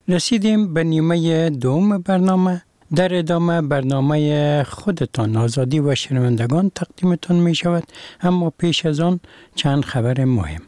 رسیدیم به نیمه دوم برنامه. در ادامه برنامه خودتان آزادی و شنوندگان تقدیمتان می شود، اما پیش از آن چند خبر مهم.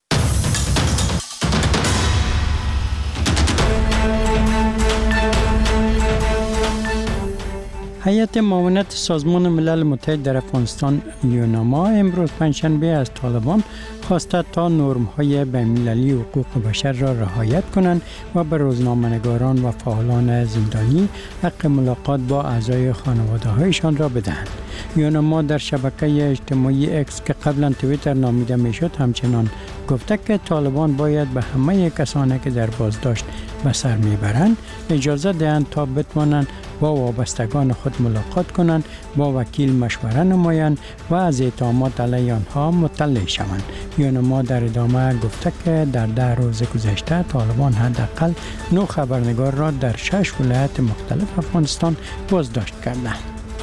هیئت معاونت سازمان ملل متحد در افغانستان یوناما امروز پنجشنبه از طالبان خواسته تا نرم‌های بین‌المللی حقوق بشر را رعایت کنند و به روزنامه‌نگاران و فعالان زندانی حق ملاقات با اعضای خانواده‌هایشان را بدهند. یوناما در شبکه اجتماعی اکس که قبلا توییتر نامیده میشد همچنان گفته که طالبان باید به همه کسانی که در بازداشت به سر میبرند اجازه دهند تا بتوانند با وابستگان خود ملاقات کنند، با وکیل مشوره نمایند و از اتهامات علیه آنها مطلع شوند. یوناما در ادامه گفته که در 10 روز گذشته طالبان حداقل 9 خبرنگار را در 6 ولایت مختلف افغانستان بازداشت کردند.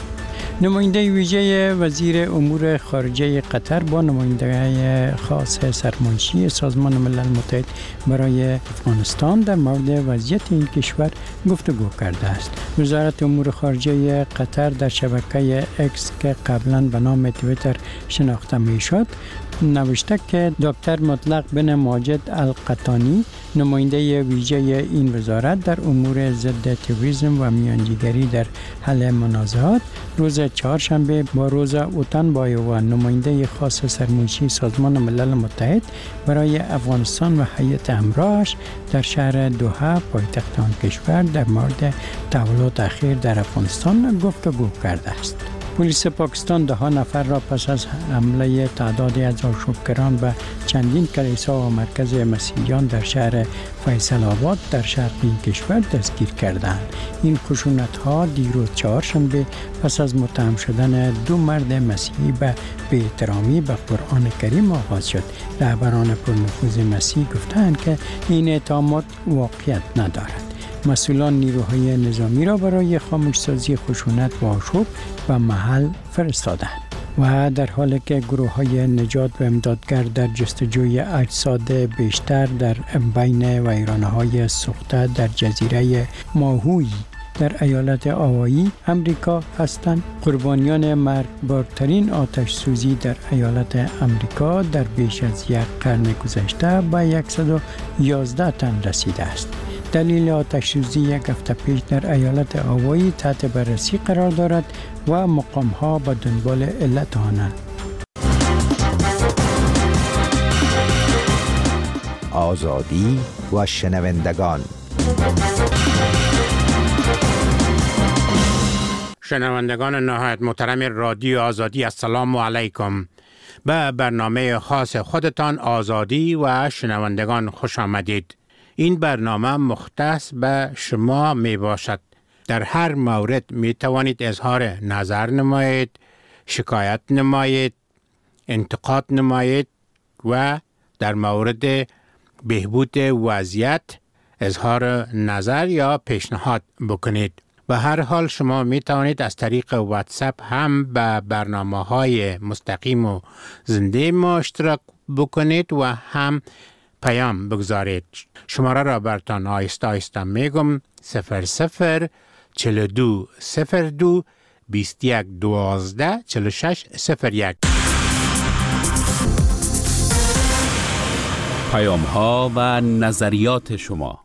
نماینده ویژه وزیر امور خارجه قطر با نماینده خاص سرمنشی سازمان ملل متحد برای افغانستان در مورد وضعیت این کشور گفتگو کرده است. وزارت امور خارجه قطر در شبکه اکس که قبلا به نام توییتر شناخته میشد نوشته که دکتر مطلق بن ماجد القطانی نماینده ویژه این وزارت در امور ضد تروریسم و میانجیگری در حل منازعات روز چهارشنبه با روزا اوتانبایو و نماینده خاص سرمنشی سازمان ملل متحد برای افغانستان و هیئت همراهش در شهر دوحه پایتخت آن کشور در مورد تحولات اخیر در افغانستان گفتگو کرده است. پلیس پاکستان 10 نفر را پس از حمله تعدادی از آشوبگران به چندین کلیسا و مرکز مسیحیان در شهر فیصل آباد در شرقی کشور دستگیر کردند. این خشونت‌ها دیروز چهارشنبه پس از متهم شدن 2 مرد مسیحی به بی‌احترامی به قرآن کریم آغاز شد. رهبران پرنفوذ مسیحی گفتند که این اتهامات واقعیت ندارد. مسئولان نیروهای نظامی را برای خاموش‌سازی خشونت و آشوب و محل فرستادند. و در حالی که گروه‌های نجات و امدادگر در جستجوی اجساد بیشتر در بین ویرانه‌های سوخته در جزیره ماهوی در ایالت آوایی امریکا هستند، قربانیان مرگبارترین آتش سوزی در ایالت امریکا در بیش از 1 قرن گذشته به 111 تن رسیده است. دلیل آتش سوزی 1 هفته پیش در ایالت آوایی تحت بررسی قرار دارد و مقام‌ها به دنبال علت آنند. آزادی و شنوندگان. شنوندگان نهایت محترم رادیو آزادی، السلام علیکم. به برنامه خاص خودتان آزادی و شنوندگان خوش آمدید. این برنامه مختص به شما می باشد. در هر مورد می توانید اظهار نظر نمایید، شکایت نمایید، انتقاد نمایید و در مورد بهبود وضعیت اظهار نظر یا پیشنهاد بکنید. به هر حال شما می توانید از طریق واتساپ هم به برنامه‌های مستقیم و زنده ما اشتراک بکنید و هم پیام بگذارید. شماره را براتان آهسته آهسته میگم: 00 42 02 21 12 46 01. پیام ها و نظریات شما.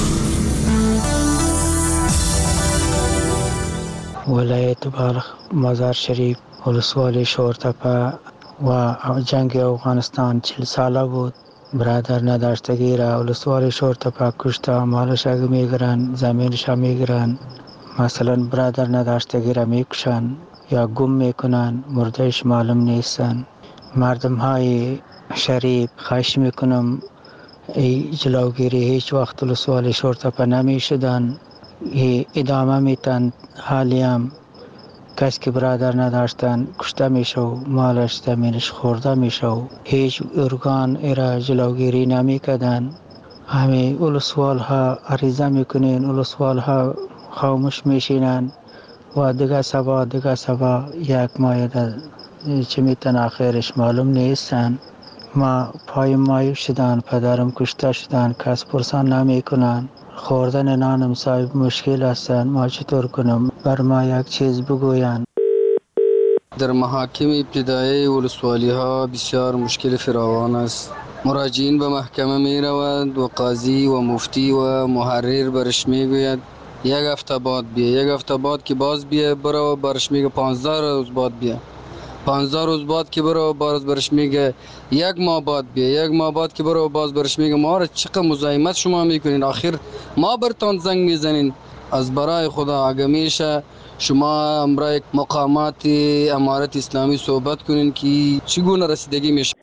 ولایت بلخ، مزار شریف، ولسوالی شورتپه و جنگ افغانستان 40 ساله بود. برادر نداشتگی را ولسوالی شورتپه کشته، مالش اگه میگرن، زمینش هم میگرن. مثلا برادر نداشتگی را میکشن یا گم میکنن، مردهش معلوم نیستن. مردم های شریف خواهش میکنم ای جلوگیری هیچ وقت ولسوالی شورتپه نمیشدن، ادامه میتن. حالی هم کسی که برادر نداشتن کشته میشه و مالش زمینش خورده میشه و هیچ ارگان ایرا جلوگیری نمیکردن. همه ولسوال ها عریضه میکنین، ولسوال ها خاموش میشینن و دیگه سبا یک ماه چه میتن آخرش معلوم نیستن. ما پای مایو شدن، پدرم کشته شدن، کس پرسان نمی کنن. خوردن نانم صاحب مشکل هستن. ما چطور کنم؟ بر ما یک چیز بگوین. در محاکم ابتدایی ولسوالی ها بسیار مشکل فراوان است. مراجعین به محکمه می روند و قاضی و مفتی و محرر برش می گوید یک هفته بعد بیا، یک هفته بعد که باز بیا برو برش میگه 15 روز بعد بیا، 15 روز بعد که برو باز برش میگه یک ماه بعد بیا، یک ماه بعد که برو باز برش میگه ما را چقدر مزاحمت شما میکنین، آخر ما برتان زنگ میزنین. از برای خدا اگه میشه شما امرای مقامات امارت اسلامی صحبت کنین که چگونه رسیدگی میشه.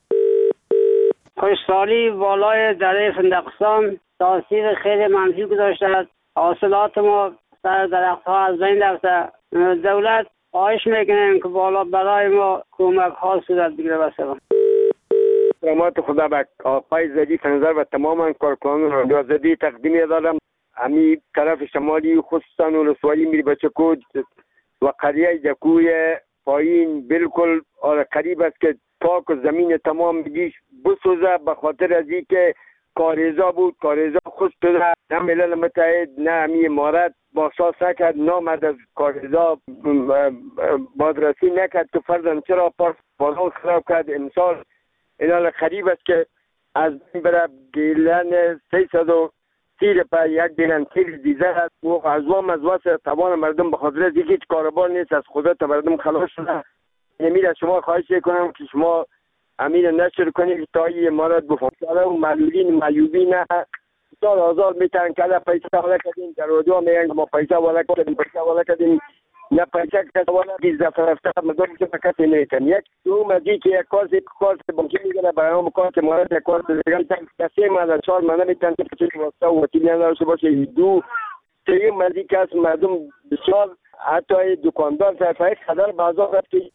خشکسالی بالای دره فندقستان تاثیر خیلی منفی گذاشته است. حاصلات ما سر درخت ها از بین رفته. دولت خواهش میکنیم که بالا برای ما کمک ها صورت بگیره. بسیار رحمت خدا به آقای زدی فنظر و تماما کارکنان رادیو زدی تقدیم دارم. امی طرف شمالی خصوصا ولسوالی میری بچکود و قریه جکوی پایین بالکل قریب است که تاک و زمین تمام میگیش بسوزه به خاطر از این که کاریزا بود. کاریزا خود شده، نه ملل متحد نه امی امارت باساس نکرد، نامد از کاریزا بازرسی نکرد که فرزن چرا بازان خراب کرد. امسال اینا قریب است که از بین بره گیلن 330 پا یک گیلن تیر دیزه هست و ازوام از واسه توان مردم به خاطر از هیچ کاربار نیست، از خدا تا مردم خلاص شده. امیر از شما خواهش کنم که شما امیر نشر کنید تا این امارت بفهمه و معلولین معیوبین سال آزاد میتن که پیسه والا کردیم در رادیو میگن که ما پیسه والا کردیم نه پیسه کسی والا بیز دفعه رفته مردم که کسی نیتن. یک دوم از این که یک کارت بانکی میگره برای هم کارت امارت یک کارت دیگه کسی مالا 4 مالا میتن که چیزی واسه و وکیلی نداشته باشه. دو سوم از این که از مردم بسیار حتی دکاندار طرفه خدر بازار رفت که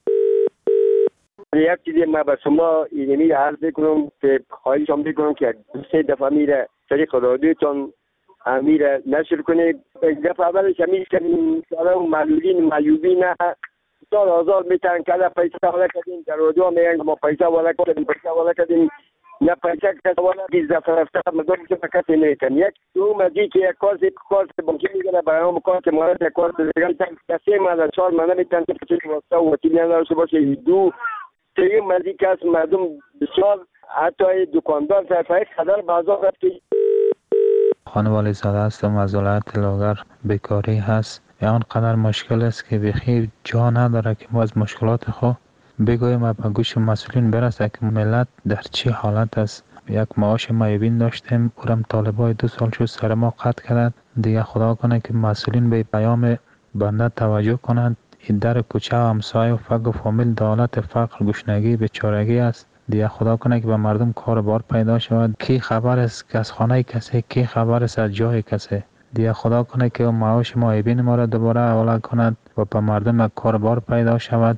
یک چیزی ما به شما اینمی عرض کنم که خواهش هم بکنم که 3 دفعه میره طریق رادیوتون امیر نشر کنید. یک دفعه اولش امیر کنیم سالا و معلولین معیوبین سال آزاد میتن که پیسه والا کردیم در رادیو میگن که ما پیسه والا کردیم نه پیسه کسی والا بیز دفعه رفته مردم که کسی نیتن. یک دوم از این که یک کارت بانکی میگره برای هم کارت امارت یک کارت دیگه کسی مالا 4 مالا میتن که چیزی واسه و وکیلی نداشته باشه. دو سوم از این که از مردم بسیار حتی دکاندار طرفه خدر بازار رفت که خانوالی زاده هستم از ولایت لاغر. بیکاری هست اینقدر مشکل است که بخیر جا نداره که ما از مشکلات خود بگویم و به گوش مسئولین برسه که ملت در چه حالت است. یک معاش معیوبین داشتیم اورم طالبای 2 سال شد سر ما قطع کردند. دیگه خدا کنه که مسئولین به پیام بنده توجه کنند. این در کوچه و همسایه و فقر و فامیل دولت فقر گشنگی بیچارگی است. دیگه خدا کنه که به مردم کار بار پیدا شود. کی خبر است که از خانه کسی، کی خبر است از جای کسی. دیگه خدا کنه که معاش معیوبین ما را دوباره حواله کند و به مردم کار بار پیدا شود.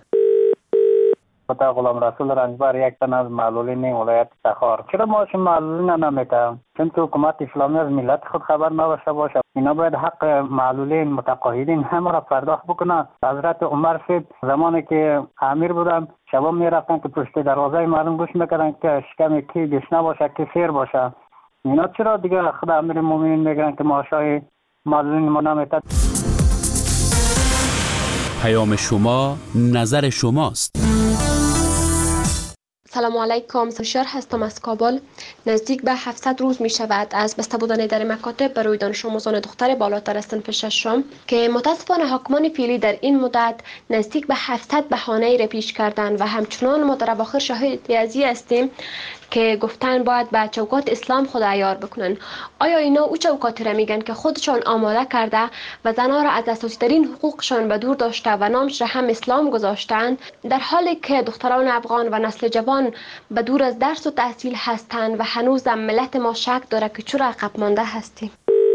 خدا غلام رسول رنجبر یک تن از معلولین ولایت تخار. چرا معاش معلولین نمیده؟ چون که حکومت اسلامی از ملت خود خبر نداشته باشه. اینا باید حق معلولین متقاعدین همه را پرداخت بکنه. حضرت عمر صاحب زمانی که امیر بودن شبا میرفتن که پشت دروازه مردم گوش میکردن که شکم کی گشنه باشه کی سیر باشه. اینا چرا دیگه خدا امیر مومنین میگن که معاشای معلولین ما نمیده؟ پیام شما نظر شماست. سلام علیکم، سرشار هستم از کابل. نزدیک به 700 روز می شود از بسته بودن در مکاتب برای دانش آموزان دختر بالاتر از صنف ششم که متاسفانه حاکمان فعلی در این مدت نزدیک به 700 بهانه را پیش کردند و همچنان ما در اواخر شاهد ازی هستیم که گفتن باید به چوکات اسلام خود عیار بکنن. آیا اینا او چوکاتی را میگن که خودشان آماده کرده و زنها را از اساسی ترین حقوقشان به دور داشته و نامش را هم اسلام گذاشتند، در حالی که دختران افغان و نسل جوان به دور از درس و تحصیل هستند و هنوز ملت ما شک داره که چرا عقب مانده هستیم.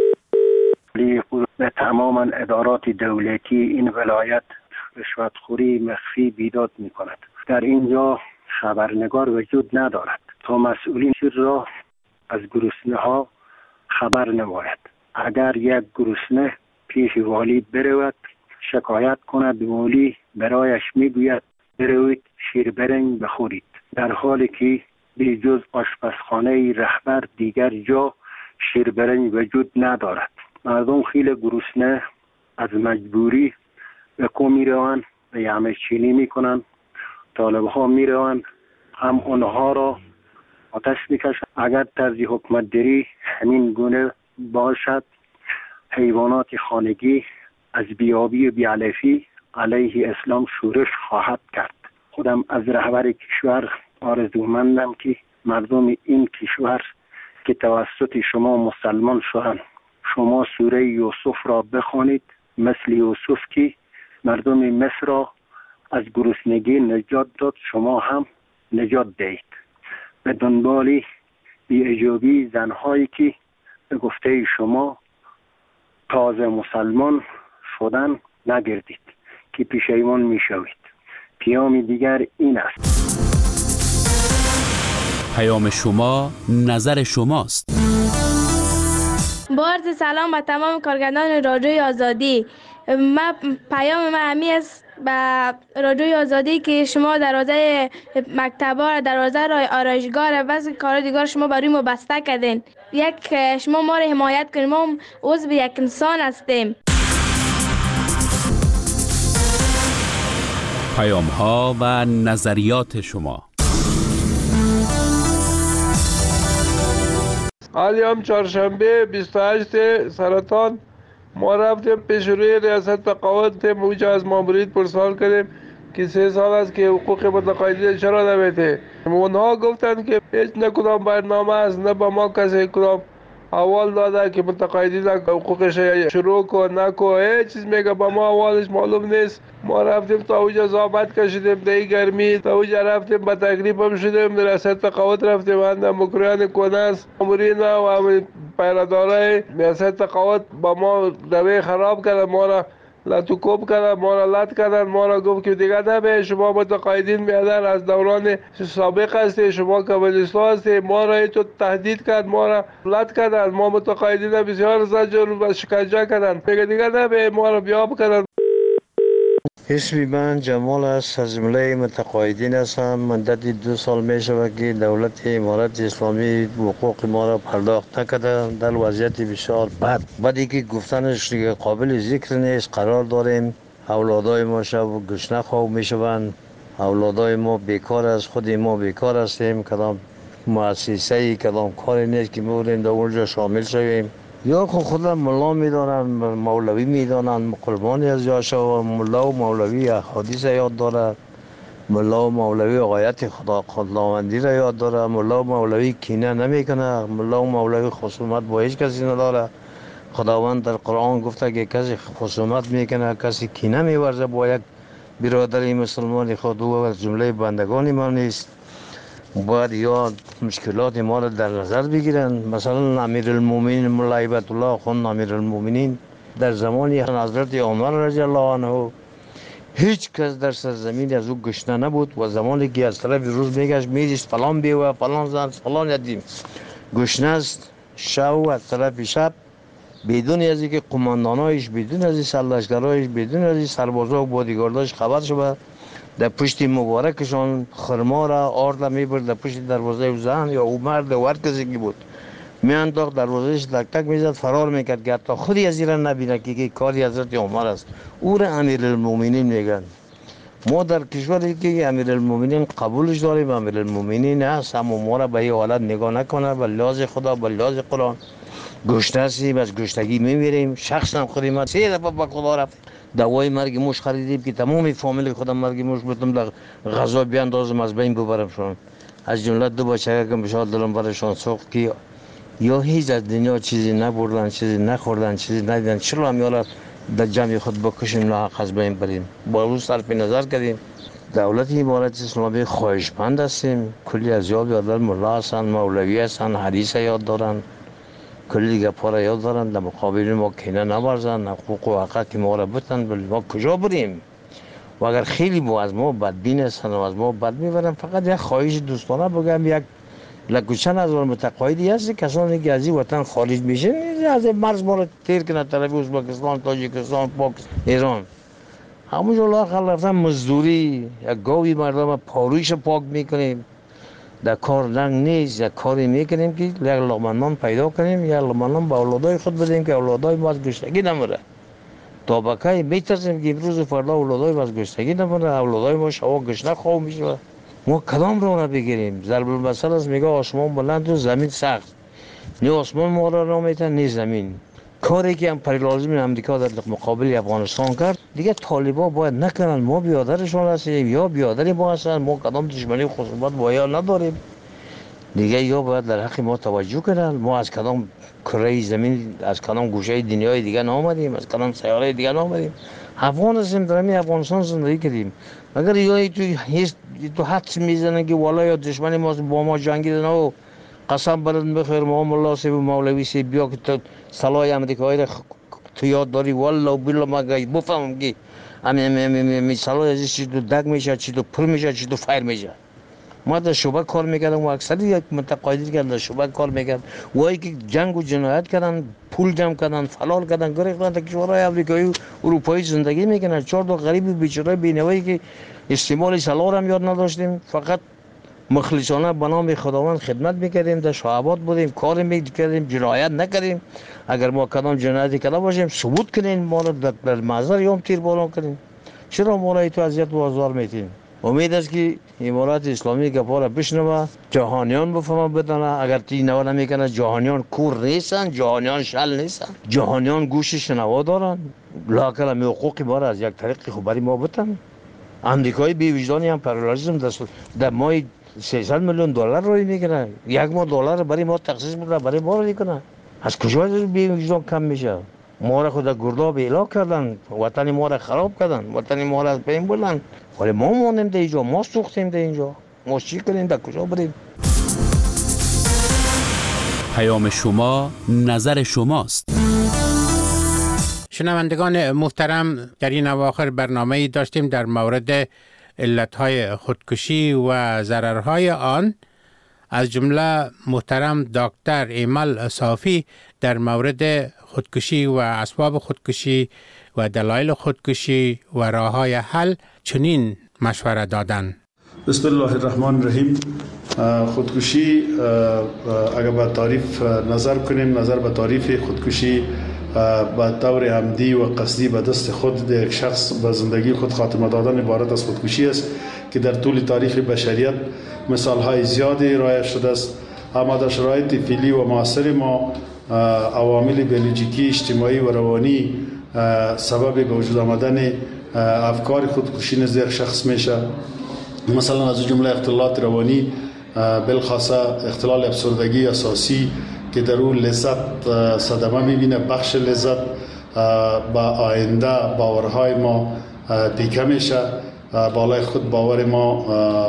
به تماما ادارات دولتی این ولایت رشوتخوری مخفی بیداد می کند. در اینجا خبرنگار وجود ندارد تا مسئولین را از گرسنه ها خبر نماید. اگر یک گرسنه پیش والی برود شکایت کند، والی برایش میگوید بروید شیر برنج بخورید، در حالی که به جز آشپزخانه رهبر دیگر جا شیربرنج وجود ندارد. مردم خیلی گرسنه از مجبوری به کو میروند و یعمه چینی میکنن. طالب ها میروند هم اونها را آتش میکشند. اگر طرز حکمت داری همین گونه باشد، حیوانات خانگی از بیابی و بیعلفی علیه اسلام شورش خواهد کرد. خودم از رهبر کشور آرزومندم که مردم این کشور که توسط شما مسلمان شدند، شما سوره یوسف را بخوانید، مثل یوسف که مردم مصر را از گرسنگی نجات داد، شما هم نجات دهید. به دنبال بی‌اجابی زنهایی که به گفته شما تازه مسلمان شدن نگردید که پشیمان میشوید. پیام دیگر این است: پیام شما نظر شماست. با عرض سلام به تمام کارگردان رادیوی آزادی. پیام من همی است به رادیوی آزادی که شما دروازه مکتبا، دروازه آرایشگاه و کار دیگر شما برای ما بسته کردین. شما ما را حمایت کنید، ما عضو یک انسان هستیم. پیام ها و نظریات شما. حالی چهارشنبه 28 سرطان ما رفتیم پیش روی ریاست تقاعد، موجه از مامورید پرسان کردیم که 3 سال است که حقوق متقاعدین چرا نمیده. اونها گفتند که هیچ نه کدام برنامه است، نه با ما کسی کدام احوال داده که متقاعدین حقوقش شروع کن نکن، هیچ چیز میگه با ما احوالش معلوم نیست. ما رفتیم تا اوجا زحمت کشیدیم در گرمی، تا اوجا رفتیم با تکلیف هم شدیم، در ریاست تقاعد رفتیم، اندم مکریان کناس مامورین و پیرادارای ریاست تقاعد با ما روی خراب کرد، ما را لطوکوب کردن، ما را لط کردن، ما را گفت که دیگه نبه شما متقاعدین میادن از دوران سابق هستی، شما کمونیستا هستی. ما را تو تهدید کرد، ما را لط کردن، ما متقاعدین بسیار زجر و شکنجه کردن، میگه دیگه نبه ما را بیاب کردن. اسمی من جمال است، از جمله متقاعدین هستم. مدتی 2 سال می شود که دولت امارت اسلامی حقوق ما را پرداخت نکرده، در وضعیت بسیار بد. بعدی که گفتنش قابل ذکر نیست. قرار داریم اولادای ما شب گشنه خواب می شوند، اولادای ما بیکار است، خود ما بیکار هستیم، کدام مؤسسه‌ای کدام کاری نیست که بودیم در اونجا شامل شویم. یا خودم ملا میدانن، مولوی میدانن، قربانی از یاشا. ملا و مولوی احادیث یاد داره، ملا و مولوی آیت خداوندی را یاد داره، ملا و مولوی کینه نمیکنه، ملا و مولوی خصومت با هیچ کسی نداره. خداوند در قرآن گفته که کسی خصومت میکنه، کسی کینه میورزه با یک برادر مسلمان خود، او از جمله بندگان ما نیست. باید یا مشکلات ما را در نظر بگیرن. مثلا امیرالمومنین مولا هیبت الله خان امیرالمومنین در زمانی حضرت عمر رضی الله عنه هیچ کس در سرزمین از او گشنه نبود و زمانی که از طرف روز میگشت میدیست فلان بیوه فلان زن فلان یتیم گشنه است، شب از طرف شب بدون از اینکه قماندانایش، بدون از سرلشکرایش، بدون از سربازا و بادیگارداش خبر شد، در پشت مبارکشان خرما را آرد میبرد در پشت دروازه زن یا او مرد و هر کسی که بود میانداخت دروازهش تک تک میزد، فرار میکرد که حتی خودی از ایران نبینه که کاری حضرت عمر است. او را امیرالمومنین میگن. ما در کشوری که امیرالمومنین قبولش داریم، امیرالمومنین هست، اما ما را به این حالت نگاه نکنه. به لحاظ خدا، به لحاظ قرآن گشنه هستیم، از گشتگی میمیریم. شخصا خودی من 3 دفعه به خدا رفت دوای مرگ موش خریدیم که تمام فامیل خودم مرگ موش بودم در غذا بیاندازم از بین ببرمشون. از جمله 2 بچه که بشار دلم برشان سوخت که یا هیچ از دنیا چیزی نبردن، چیزی نخوردن، چیزی ندیدن، چرا هم یالا در جمع خود بکشیم ناحق از بین بریم. با روز صرف نظر کردیم. دولت امارت اسلامی خواهشمند هستیم. کلی از یاد یادر ملا هستن، مولوی هستن، حدیث یاد دارن، کلی دیگه پارا یاد دارن. در مقابل ما کینه نورزن، حقوق و حقوق ما را بتن. ولی ما کجا بریم؟ و اگر خیلی ما از ما بدبین هستن و از ما بد میبرن، فقط یک خواهش دوستانه بگم، یک لکوچن از متقاعدی هست کسانی که از این وطن خارج میشن از مرز ما را تیر کنه، طرف ازبکستان، تاجیکستان، پاکستان، ایران، همونجا لااقل رفتن مزدوری، یک گاوی مردم پارویش پاک میکنیم، در کار لنگ نیست، یک کاری میکنیم که یک لقمه نان پیدا کنیم، یک لقمه نان به اولادای خود بدیم که اولادای ما از گشتگی نمره. تا بکای میترسیم که امروز و فردا اولادای ما از گشتگی نمره، اولادای ما شوا گشنه خواه میشه. ما کدام را بگیریم؟ ضرب المثل است میگه آسمان بلند و زمین سخت. نه آسمان ما را میتن نه زمین. کاری که امپریالیسم امریکا در مقابل افغانستان کرد دیگه طالبا باید نکنن. ما بیادرشون هستیم یا بیادری ما هستن. ما کدام دشمنی خصوصیت با یا نداریم دیگه. یا باید در حق ما توجه کنن. ما از کدام کره زمین، از کدام گوشه دنیای دیگه نآمدیم، از کدام سیاره دیگه نآمدیم. افغان هستیم، در همین افغانستان زندگی کردیم. اگر یا تو حدس میزنن که والا یا دشمنی ما با ما جنگیدن و قسم برد بخیر ما ملا سی و مولوی سی بیا که تو سلای امریکایی را تو یاد داری والله بالله ما بفهمم که همین سلای ازش چی تو دگ میشه، چی تو پر میشه، چی تو فایر میشه. ما در شعبه کار میکردم و اکثری یک متقاعدی که در شعبه کار میکرد وایی که جنگ و جنایت کردن، پول جمع کردن، فلال کردن، گریختن تا کشورهای آمریکایی و اروپایی زندگی میکنن. 4 تا غریب بیچاره بینوایی که استعمال سلاح هم یاد نداشتیم، فقط مخلصانه به نام خداوند خدمت میکردیم، در شعبات بودیم، کار میکردیم، جنایت نکردیم. اگر ما کدام جنایتی کرده باشیم ثبوت کنین، ما را در محضر یوم تیر باران کنین. چرا ما را تو اذیت و آزار میتین؟ امید است که امارات اسلامی گپا را بشنوه، جهانیان بفهمن بدانه. اگر تی نوا نمیکنه جهانیان کور نیستن، جهانیان شل نیستن، جهانیان گوش شنوا دارن. لاکل می حقوق ما را از یک طریق خبری ما بتن. امریکایی بی وجدانی هم امپریالیسم در ماه 300 میلیون دلار روی میکنه. $1 ملیون برای ما تخصیص میکنه، برای ما رو میکنه. از کجا بی وجدان کم میشه؟ ما را خود گرداب اعلا کردن، وطن ما را خراب کردن، وطن ما را از بین بردن. ولی ما مانیم در اینجا، ما سوختیم در اینجا. ما چی کنیم؟ در کجا بریم؟ پیام شما نظر شماست. شنوندگان محترم، در این اواخر برنامه‌ای داشتیم در مورد علتهای خودکشی و ضررهای آن. از جمله محترم دکتر ایمل صافی در مورد خودکشی و اسباب خودکشی و دلایل خودکشی و راههای حل چنین مشوره دادند. بسم الله الرحمن الرحیم. خودکشی اگر به تعریف نظر کنیم، نظر به تعریف خودکشی به طور عمدی و قصدی به دست خود یک شخص به زندگی خود خاتمه دادن عبارت از خودکشی است که در طول تاریخ بشریت مثالهای زیادی رایج شده است. اما در شرایط فعلی و معاصر ما عوامل بیولوژیکی، اجتماعی و روانی سبب به وجود آمدن افکار خودکشی نزد یک شخص میشه. مثلا از جمله اختلالات روانی، بالخاصه اختلال افسردگی اساسی که در اون لذت صدمه میبینه، بخش لذت با آینده باورهای ما پیکه میشه، بالای خود باور ما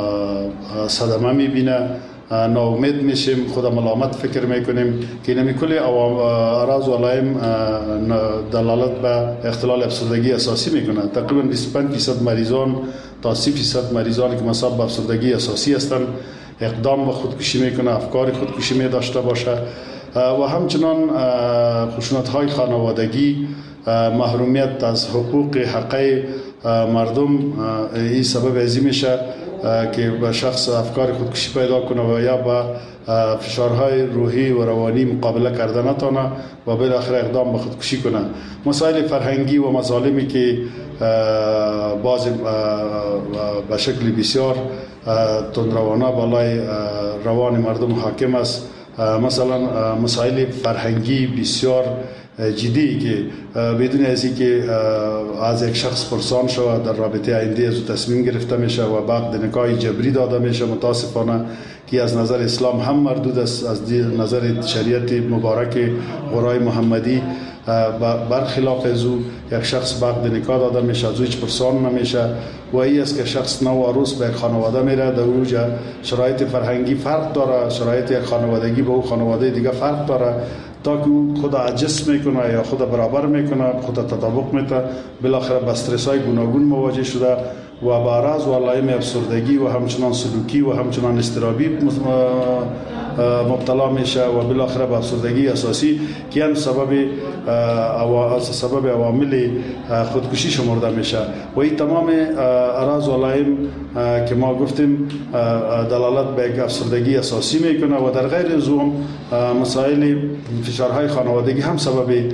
صدمه میبینه، ناامید میشیم، خود ملامت فکر میکنیم که اینمی کل اعراض و علائم دلالت به اختلال افسردگی اساسی میکنه. تقریبا 25% مریضان تا 30% مریضانی که مصاب به افسردگی اساسی هستند اقدام به خودکشی میکنه، افکار خودکشی می داشته باشه. و همچنان خشونت‌های خانوادگی، محرومیت از حقوق حقوق مردم، این سبب عظیم میشه که به شخص افکار خودکشی پیدا کنه و یا با فشارهای روحی و روانی مقابله کرده نتونه و بالاخره اقدام به خودکشی کنه. مسائل فرهنگی و مظالمی که بعضی به شکل بسیار تندروانه بالای روان مردم حاکم است. مثلا مسائل فرهنگی بسیار جدی که بدون از اینکه از یک شخص پرسان شود در رابطه آینده از تصمیم گرفته میشه و بعد نکاح جبری داده میشه، متاسفانه که از نظر اسلام هم مردود است، از نظر شریعت مبارک قرآن محمدی برخلاف از او یک شخص بعد نکاح داده میشه، از او هیچ پرسان نمیشه و این است که شخص نو عروس به خانواده میره. در اوجا شرایط فرهنگی فرق داره، شرایط یک خانوادگی به او خانواده دیگه فرق داره، تا که خود عجز میکنه یا خود برابر میکنه، خود تطابق میده، بالاخره با استرس های گوناگون مواجه شده و با اعراض و علائم افسردگی و همچنان سلوکی و همچنان اضطرابی مبتلا میشه و بالاخره به افسردگی اساسی که هم سبب عوامل خودکشی شمرده میشه و این تمام اعراض و علائم که ما گفتیم دلالت به یک افسردگی اساسی میکنه و در غیر از اون مسائل فشارهای خانوادگی هم سبب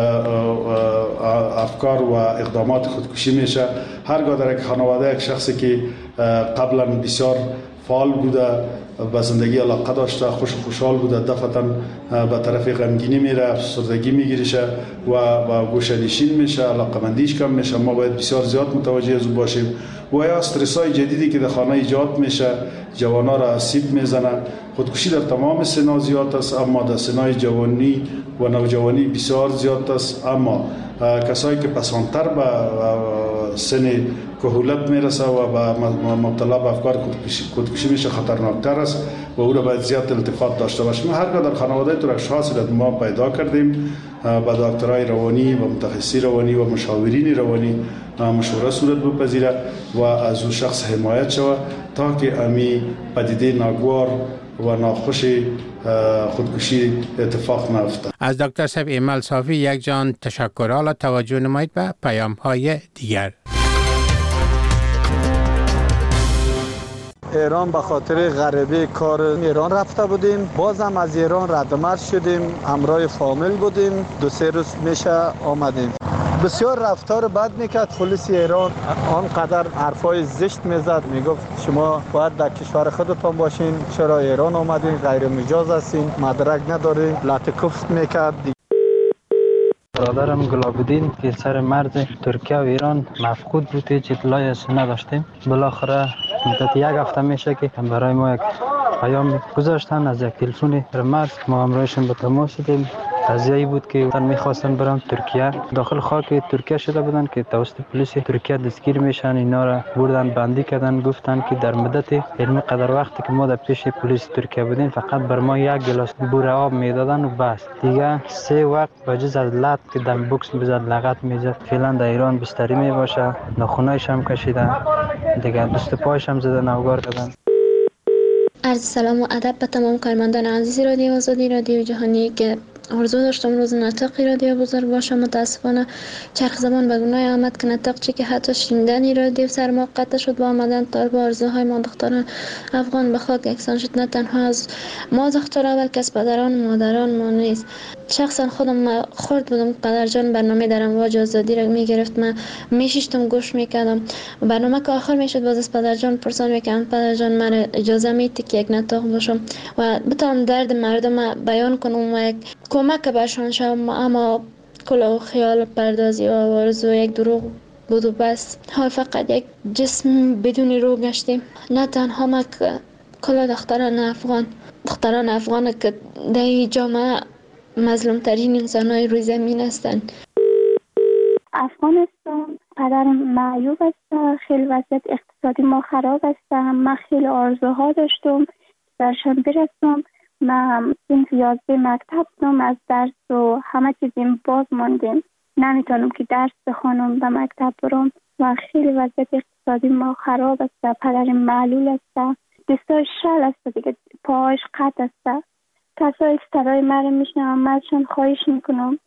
افکار و اقدامات خودکشی میشه. هرگاه در یک خانواده یک شخصی که قبلا بسیار فعال بوده، به زندگی علاقه داشته، خوشحال بوده، دفعتا به طرف غمگینی میره، افسردگی میگیرشه و گوشه‌نشین میشه، علاقمندیش کم میشه. ما باید بسیار زیاد متوجه از او باشیم. و یا استرس‌های جدیدی که در خانه ایجاد میشه جوانا را آسیب میزنه. خودکشی در تمام سن‌ها زیاد است، اما در سن‌های جوانی و نوجوانی بسیار زیاد است. اما کسایی که پسانتر به سن کهولت میرسه و مبتلا به افکار خودکشی میشه خطرناکتر است و او را باید زیاد التفات داشته باشیم. هرگاه در خانواده تو اشخاصی را ما پیدا کردیم، با دکترای روانی و متخصصی روانی و مشاورین روانی مشوره صورت بپذیره و از او شخص حمایت شود تا که امی پدیده ناگوار و ناخوش خودکشی اتفاق نیفتد. از دکتر صاحب ایمل صافی یک جان تشکر. حالا توجه نمایید به پیام های دیگر. ایران به خاطر غریبه کار ایران رفته بودیم، بازم از ایران ردمرد شدیم، همراه فامیل بودیم، 2-3 روز میشه آمدیم. بسیار رفتار بد میکرد پلیس ایران، آنقدر حرفای زشت میزد، میگفت شما باید در کشور خودتان باشین، چرا ایران آمدین، غیر مجاز هستین، مدرک ندارین، لطکفت میکرد. برادرم گلاب‌الدین که سر مرز ترکیه و ایران مفقود بود، هیچ اطلاعی از نداشتیم. بالاخره مدت 1 هفته میشه که برای ما یک پیام گذاشتن از یک تلفن مرز، ما همراهشون به تماس شدیم. قضیه‌ای بود که میخواستن برن ترکیه، داخل خاک ترکیه شده بودن که توسط پلیس ترکیه دستگیر میشن. اینا را بردن بندی کردن، گفتن که در مدت علمی قدر وقتی که ما در پیش پلیس ترکیه بودیم فقط بر ما 1 گلاس بوره آب میدادن و بس، دیگه 3 وقت بجز از لط که دم بوکس بزد لغت میزد. فعلا در ایران بستری میباشه، ناخونایش هم کشیدن، دیگه دست پایش هم زدن، اوگار کردن. عرض سلام و ادب به تمام کارمندان عزیز رادیو آزادی، رادیو جهانی که آرزو داشتم روز نطقی رادیو بزرگ باشه. متاسفانه چرخ زمان به گناه آمد که نطق چی که حتی شنیدن رادیو سر ما قطع شد با آمدن طالب آرزوهای ما دختران افغان به خاک یکسان شد. نه تنها از ما دخترها بلکه از پدران و مادران ما نیست. شخصا خودم خورد بودم قدرجان برنامه در امواج آزادی را میگرفت، من میشیشتم گوش میکردم و برنامه که آخر میشد باز از پدرجان پرسان میکردم پدرجان من اجازه میدی که یک نطق باشم و بتونم درد مردم بیان کنم و یک کمک برشان شدم. اما کل خیال پردازی و آرزو یک دروغ بود و بس. حال فقط یک جسم بدون روح گشتیم. نه تنها ما که کل دختران افغان که در این جامعه مظلوم ترین انسان های روی زمین هستند. افغانستان قدر معیوب است، خیلی وضعیت اقتصادی ما خراب است. من خیلی آرزوها داشتم درشان برسم. من امتیاز مکتب دارم، از درس و همه چیزیم باز ماندیم، نمیتونم که درس بخونم به مکتب برم و خیلی وضعیت اقتصادی ما خراب است. پدرم معلول است، دستاش شل است دیگه، پاهاش قطع است. کسایی که صدای مرا میشنوم ازشان خواهش میکنم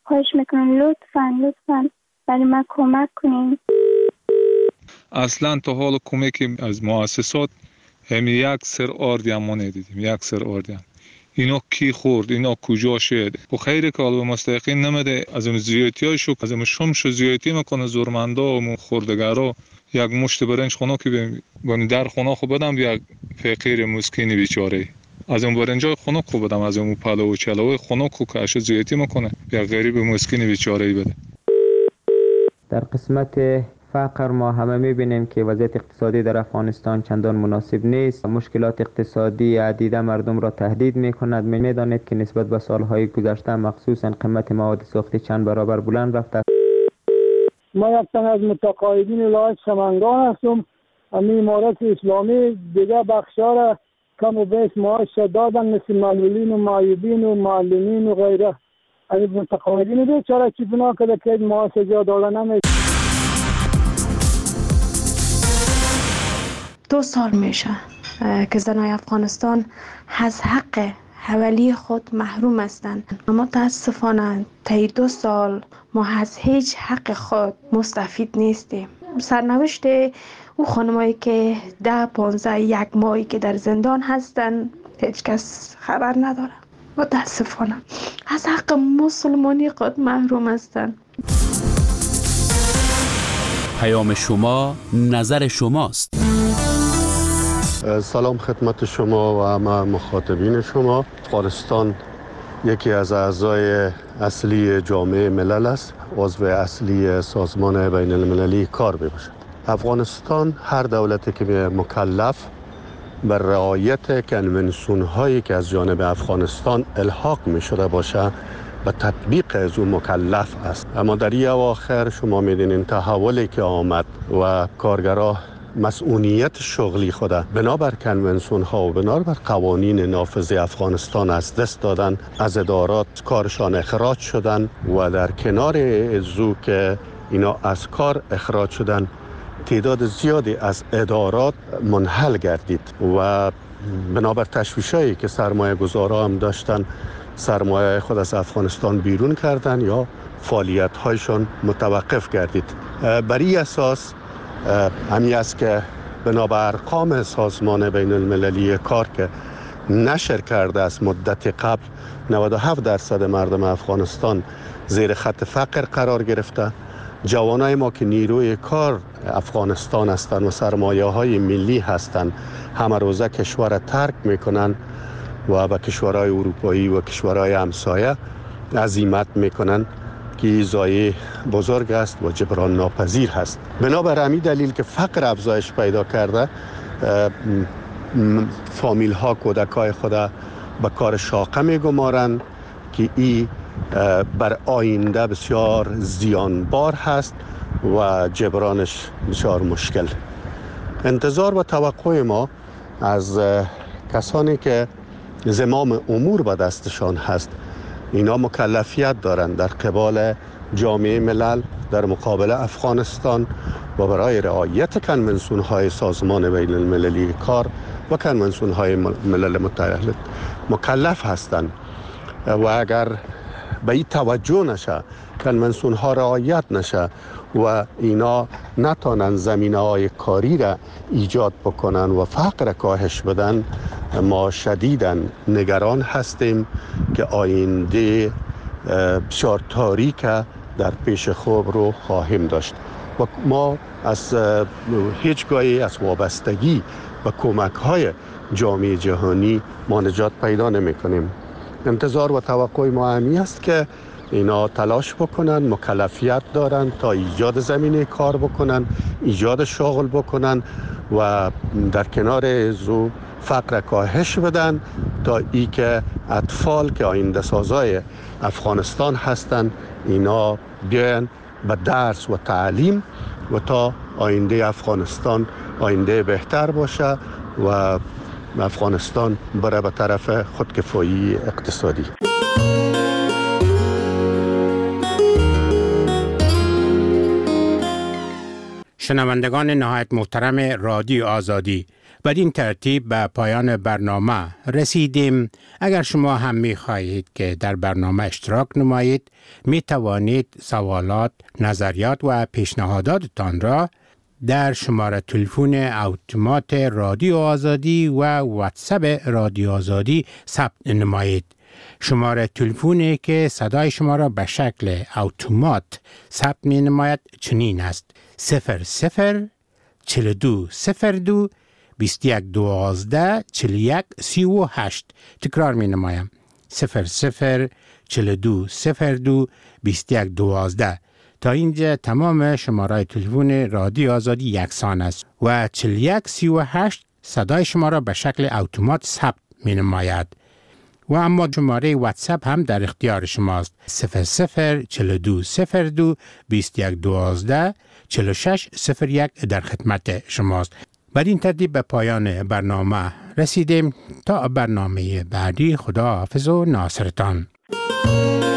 لطفاً برای من کمک کنین. اصلا تا حال کمکی از مؤسسات هم 1 سر آردی هم ما ندیدیم. 1 سر آردی هم. اینا کی خورد، اینا کجا شد و خیلی که به مستحقین نمیده. از اون زیادتیاشو از اون شمشو زیادتی میکنه زورمندا و خوردگارا. یک مشت برنج خونه که بن در خونه خو بدم یک فقیر مسکین بیچاره، از اون برنجای خونه خو بدم، از اون پلو و چلو خونه خو کاش زیادتی میکنه یک غریب مسکین بیچاره بده. در قسمت فقر ما همه میبینیم که وضعیت اقتصادی در افغانستان چندان مناسب نیست. مشکلات اقتصادی عدیده مردم را تهدید میکند. میدانید که نسبت به سالهای گذشته مخصوصا قیمت مواد سوختی چند برابر بلند رفته. ما یک تن از متقاعدین ولایت سمنگان هستم. امارت اسلامی دیگه بخشا را کم و بیش معاش دادن، مثل معلولین و معیوبین و معلمین و غیره. از متقاعدین بیچاره چی بنا کرده که معاش جا دادن نمیشه. 2 سال میشه که زنای افغانستان از حق حوالی خود محروم هستند. متاسفانه طی 2 سال ما از هیچ حق خود مستفید نیستیم. سرنوشت او خانمایی که 10 15 1 ماهی که در زندان هستند هیچ کس خبر نداره. متاسفانه از حق مسلمانی خود محروم هستند. پیام شما نظر شماست. سلام خدمت شما و همه مخاطبین شما. افغانستان یکی از اعضای اصلی جامعه ملل است، عضو اصلی سازمان بین المللی کار میباشد. افغانستان هر دولتی که مکلف بر رعایت کنونسیون هایی که از جانب افغانستان الحاق می شده باشه و تطبیق از اون مکلف است. اما در این اواخر شما میدونین تحولی که آمد و کارگرها مسئولیت شغلی خود بنابر کنونسیون ها و بنابر قوانین نافذ افغانستان از دست دادن، از ادارات کارشان اخراج شدن و در کنار ازو که اینا از کار اخراج شدن تعداد زیادی از ادارات منحل گردید و بنابر تشویشایی که سرمایه گذارا هم داشتن سرمایه خود از افغانستان بیرون کردن یا فعالیت هایشان متوقف گردید. بر این اساس همین است که بنابر ارقام سازمان بین المللی کار که نشر کرده از مدت قبل 97% مردم افغانستان زیر خط فقر قرار گرفته. جوانای ما که نیروی کار افغانستان هستند و سرمایه های ملی هستند همه روزه کشور را ترک میکنن و به کشورهای اروپایی و کشورهای همسایه عزیمت میکنن که ضایعه بزرگ است و جبران ناپذیر هست. بنابر همین دلیل که فقر افزایش پیدا کرده، فامیل ها کودکای خود به کار شاقه میگمارند که این بر آینده بسیار زیانبار هست و جبرانش بسیار مشکل. انتظار و توقع ما از کسانی که زمام امور به دستشان هست، اینا مکلفیت دارند در قبال جامعه ملل در مقابل افغانستان و برای رعایت کنونسیون های سازمان بین المللی کار و کنونسیون های ملل متحد مکلف هستند و اگر به این توجه نشه، کنونسیون ها رعایت نشه و اینا نتانن زمینه های کاری را ایجاد بکنن و فقر کاهش بدن، ما شدیداً نگران هستیم که آینده بسیار تاریک در پیش خوب رو خواهیم داشت و ما از هیچگاهی از وابستگی و کمک های جامعه جهانی ما نجات پیدا نمی کنیم. انتظار و توقع ما همی است که اینا تلاش بکنن، مکلفیت دارن تا ایجاد زمینه کار بکنن، ایجاد شغل بکنن و در کنار ازو فقر کاهش بدن تا ای که اطفال که آینده سازای افغانستان هستن اینا بیان به درس و تعلیم و تا آینده افغانستان آینده بهتر باشه و افغانستان بره به طرف خودکفایی اقتصادی. شنوندگان نهایت محترم رادیو آزادی، بدین ترتیب به پایان برنامه رسیدیم. اگر شما هم می خواهید که در برنامه اشتراک نمایید، می توانید سوالات، نظریات و پیشنهاداتتان را در شماره تلفن اتومات رادیو آزادی و واتساپ رادیو آزادی ثبت نمایید. شماره تلفنی که صدای شما را به شکل اتومات ثبت می نماید چنین است: 00 42 02 21 12 41 38. تکرار می نمایم: 00 42 02 21 12. تا اینجا تمام شماره تلفن رادیو آزادی یکسان است و 41 38 صدای شما را به شکل اتومات ثبت می نماید. و اما شماره واتساپ هم در اختیار شماست: 00 42 02 21 12 46 01 در خدمت شماست. بدین ترتیب به پایان برنامه رسیدیم. تا برنامه بعدی، خدا حافظ و ناصرتان.